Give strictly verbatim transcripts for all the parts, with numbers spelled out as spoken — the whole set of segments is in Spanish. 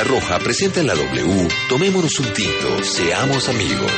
La Roja presenta en la W, tomémonos un tinto, seamos amigos.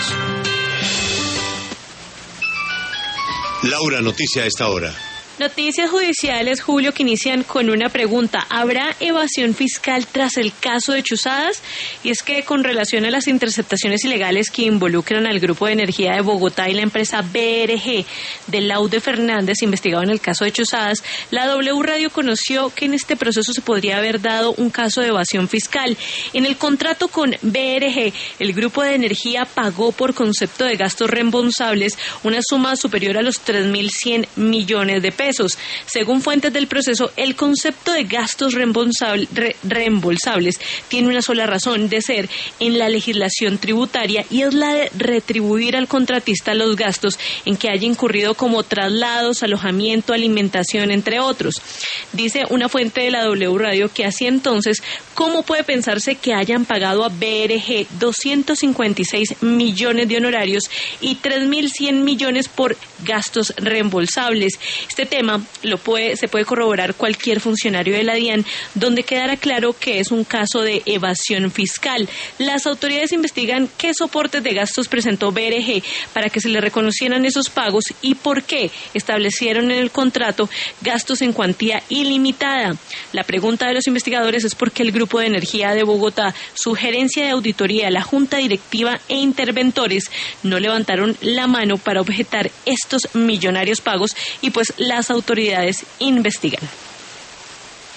Laura, noticia a esta hora. Noticias judiciales, Julio, que inician con una pregunta. ¿Habrá evasión fiscal tras el caso de Chuzadas? Y es que con relación a las interceptaciones ilegales que involucran al Grupo de Energía de Bogotá y la empresa B R G de Laude Fernández, investigado en el caso de Chuzadas, la W Radio conoció que en este proceso se podría haber dado un caso de evasión fiscal. En el contrato con B R G, el Grupo de Energía pagó por concepto de gastos reembolsables una suma superior a los tres mil cien millones de pesos. Pesos. Según fuentes del proceso, el concepto de gastos reembolsable, re, reembolsables tiene una sola razón de ser en la legislación tributaria y es la de retribuir al contratista los gastos en que haya incurrido como traslados, alojamiento, alimentación, entre otros. Dice una fuente de la W Radio que así entonces, ¿cómo puede pensarse que hayan pagado a B R G doscientos cincuenta y seis millones de honorarios y tres mil cien millones por gastos reembolsables? Este tema lo puede, se puede corroborar cualquier funcionario de la DIAN, donde quedará claro que es un caso de evasión fiscal. Las autoridades investigan qué soportes de gastos presentó B R G para que se le reconocieran esos pagos y por qué establecieron en el contrato gastos en cuantía ilimitada. La pregunta de los investigadores es por qué el Grupo de Energía de Bogotá, su gerencia de auditoría, la Junta Directiva e interventores no levantaron la mano para objetar estos millonarios pagos y pues las autoridades investigan.